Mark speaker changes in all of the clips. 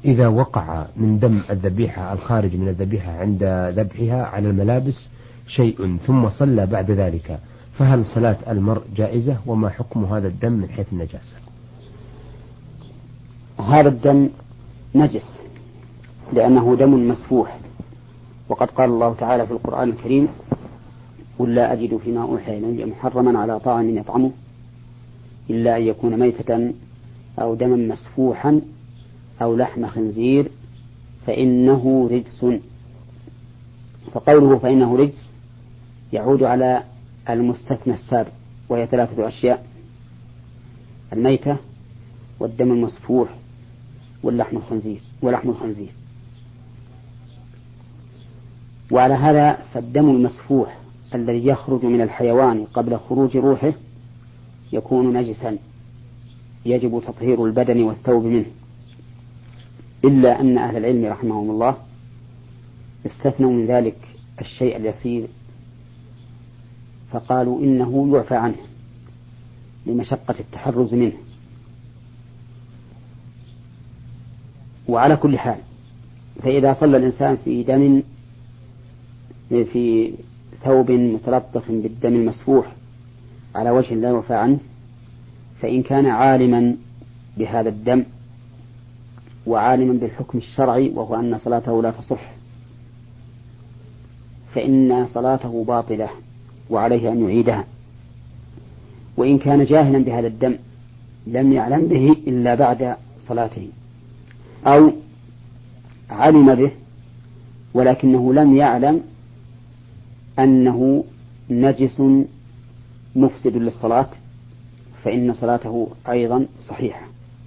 Speaker 1: إذا وقع من دم الذبيحة الخارج من الذبيحة عند ذبحها على الملابس شيء ثم صلى بعد ذلك، فهل صلاة المرء جائزة؟ وما حكم هذا الدم من حيث النجاسة؟
Speaker 2: هذا الدم نجس لأنه دم مسفوح، وقد قال الله تعالى في القرآن الكريم: قل لا أجد فيما أوحي إلي محرما على طاعم يطعمه إلا أن يكون ميتة أو دما مسفوحا أو لحم خنزير فإنه رجس. فقوله فإنه رجس يعود على المستثنى السابق، وهي 3 أشياء: الميتة والدم المسفوح ولحم الخنزير. وعلى هذا فالدم المسفوح الذي يخرج من الحيوان قبل خروج روحه يكون نجسا يجب تطهير البدن والثوب منه، إلا أن أهل العلم رحمهم الله استثنوا من ذلك الشيء اليسير، فقالوا إنه يعفى عنه لمشقة التحرز منه. وعلى كل حال، فإذا صلى الإنسان في ثوب متلطخ بالدم المسفوح على وجه لا يعفى عنه، فإن كان عالما بهذا الدم وعالما بالحكم الشرعي وهو أن صلاته لا تصح، فإن صلاته باطلة وعليه أن يعيدها. وإن كان جاهلا بهذا الدم لم يعلم به إلا بعد صلاته، أو علم به ولكنه لم يعلم أنه نجس مفسد للصلاة، فإن صلاته أيضا صحيحة.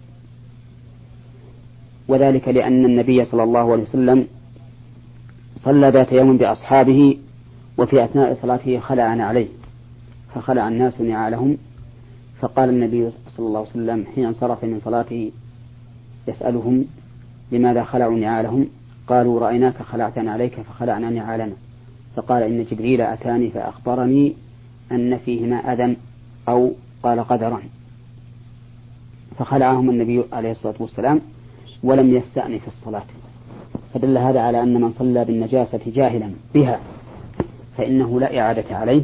Speaker 2: وذلك لأن النبي صلى الله عليه وسلم صلى ذات يوم بأصحابه، وفي أثناء صلاته خلع عليه، فخلع الناس نعالهم، فقال النبي صلى الله عليه وسلم حين انصرف من صلاته يسألهم: لماذا خلعوا نعالهم؟ قالوا: رأيناك خلعتنا عليك فخلعنا نعالنا. فقال: إن جبريل أتاني فأخبرني أن فيهما أذى، أو قال قدرا، فخلعهم النبي عليه الصلاة والسلام ولم يستأنف الصلاة. فدل هذا على أن من صلى بالنجاسة جاهلا بها فإنه لا إعادة عليه،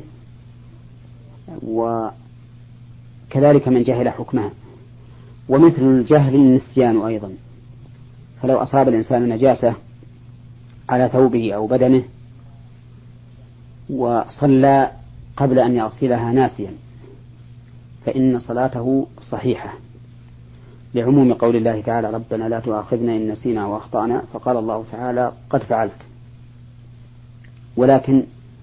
Speaker 2: وكذلك من جهل حكمها. ومثل الجهل النسيان أيضا، فلو أصاب الإنسان نجاسة على ثوبه أو بدنه وصلى قبل أن يغسلها ناسيا فإن صلاته صحيحة، لعموم قول الله تعالى: ربنا لا تؤاخذنا إن نسينا وأخطأنا، فقال الله تعالى: قد فعلت. ولكن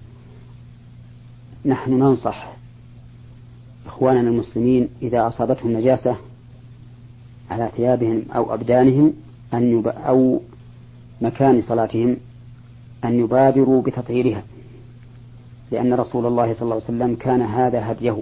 Speaker 2: نحن ننصح إخواننا المسلمين إذا أصابتهم نجاسة على ثيابهم أو أبدانهم أو مكان صلاتهم أن يبادروا بتطهيرها، لأن رسول الله صلى الله عليه وسلم كان هذا هديه،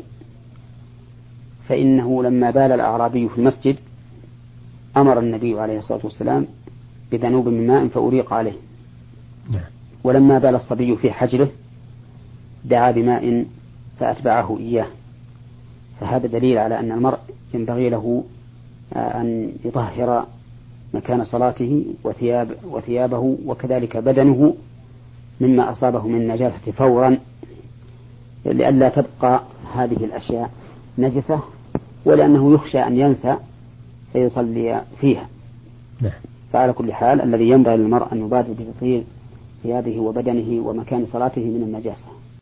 Speaker 2: فإنه لما بال الأعرابي في المسجد أمر النبي عليه الصلاة والسلام بذنوب من ماء فأريق عليه، ولما بال الصبي في حجره دعا بماء فأتبعه إياه. فهذا دليل على أن المرء ينبغي له أن يطهر مكان صلاته وثيابه وكذلك بدنه مما أصابه من النجاسة فورا، لئلا تبقى هذه الأشياء نجسة، ولأنه يخشى أن ينسى فيصلي فيها. فعلى كل حال الذي ينبغي للمرء أن يبادر بتطهير ثيابه وبدنه ومكان صلاته من النجاسة.